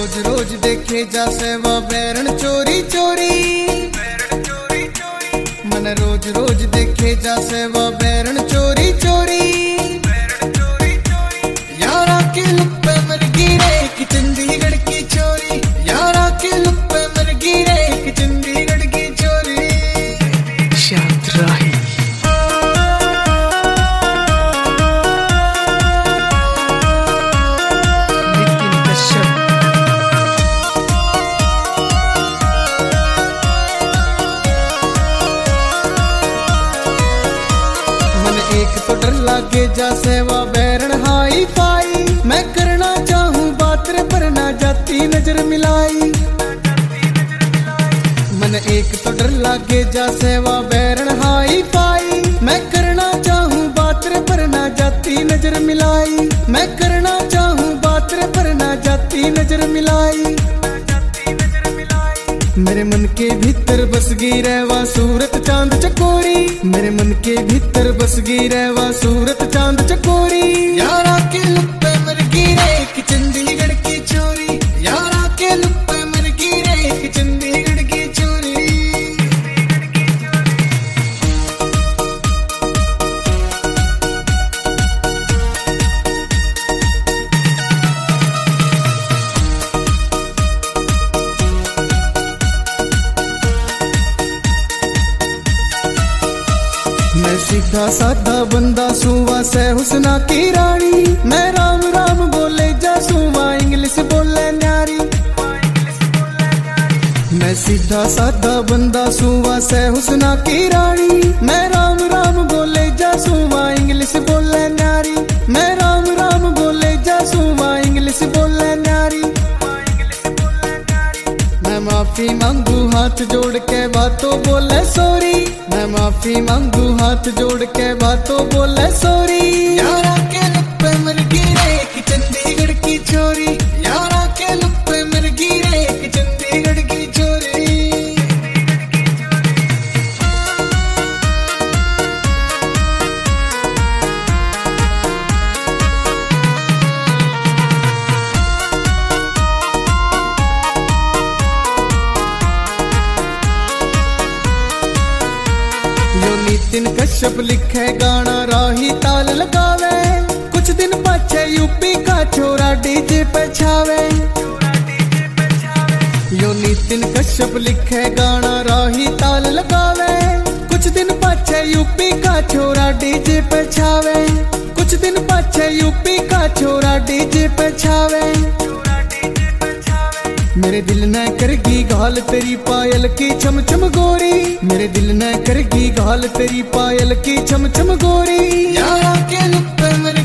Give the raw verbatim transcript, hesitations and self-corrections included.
रोज रोज देखे जा सेवा बैरण चोरी चोरी। मन रोज रोज देखे जा सेवा बैरण चोरी चोरी। यारा के लुप्पे मर गिरे कि चंडीगढ़ की चोरी। यारा के लुप्पे मर गिरे कि चंडीगढ़ की चोरी। शांत राही तो डर लागे जा सेवा बैरण हाई फाई। मैं करना चाहूं बात रे पर ना जाती नजर मिलाई। मन एक तो डर लागे जा सेवा बैरण हाई फाई। मैं करना चाहूं बात रे पर ना जाती नजर मिलाई। मैं करना चाहूं बात रे पर ना जाती नजर मिलाई। मेरे मन के भीतर बस गई रहवा सूरत चांद चकोरी। मेरे मन के भीतर बस गई रहवा सूरत चांद चकोरी। यारा के लुप्पे मर गिरे कि चंडीगढ़ की चोरी। यारा के लुप्पे मर गिरे कि चंडीगढ़ की चोरी। मैं सीधा साधा बंदा सुवा से हुस्ना की रानी। मैं राम राम बोले जा सुवा इंग्लिश बोले न्यारी। मैं सीधा साधा बंदा सुवा से हुस्ना की रानी। मैं राम राम बोले जा सुवा इंग्लिश बोले न्यारी। मैं राम राम बोले जा सुवा इंग्लिश बोले न्यारी। मैं माफी मांगू हाथ जोड़ के बातों बोले सॉरी। मैं माफी मांगू हाथ जोड़ के बातों बोले सॉरी। यारा के लुप्पे मर गिरे कि चंडीगढ़ की चोरी। यारा के लुप्पे मर गिरे कि चंडीगढ़ की चोरी। यो नितिन कश्यप लिखे गाना राही ताल लगावे। कुछ दिन पाछे यूपी का छोरा डीजे पे छावे। यो नितिन कश्यप लिखे गाना राही ताल लगावे। कुछ दिन पाछे यूपी का छोरा डीजे पे छावे। कुछ दिन पाछे यूपी का छोरा डीजे पे छावे। मेरे दिल न करगी घाल तेरी पायल की छम छम गोरी। मेरे दिल न करगी घाल तेरी पायल की छम छम गोरी। यारा के लुप्पे मर